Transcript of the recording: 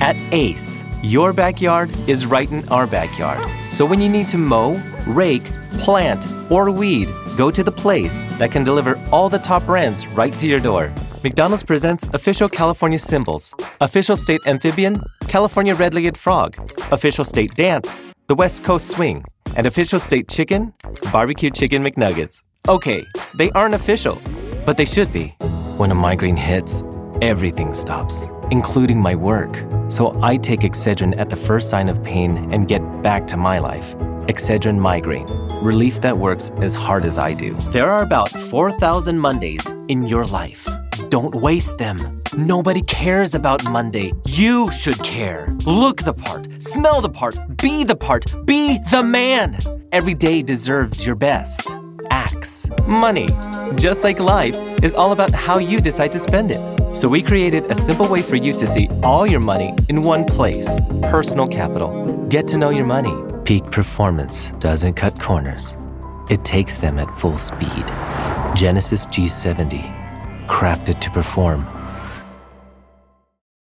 At Ace, your backyard is right in our backyard. So when you need to mow, rake, plant, or weed, go to the place that can deliver all the top brands right to your door. McDonald's presents official California symbols, official state amphibian, California red-legged frog, official state dance, the West Coast swing, and official state chicken, barbecue chicken McNuggets. Okay, they aren't official, but they should be. When a migraine hits, everything stops, including my work. So I take Excedrin at the first sign of pain and get back to my life. Excedrin Migraine. Relief that works as hard as I do. There are about 4,000 Mondays in your life. Don't waste them. Nobody cares about Monday. You should care. Look the part, smell the part, be the man. Every day deserves your best. Axe. Money, just like life, is all about how you decide to spend it. So we created a simple way for you to see all your money in one place. Personal Capital. Get to know your money. Peak performance doesn't cut corners. It takes them at full speed. Genesis G70. Crafted to perform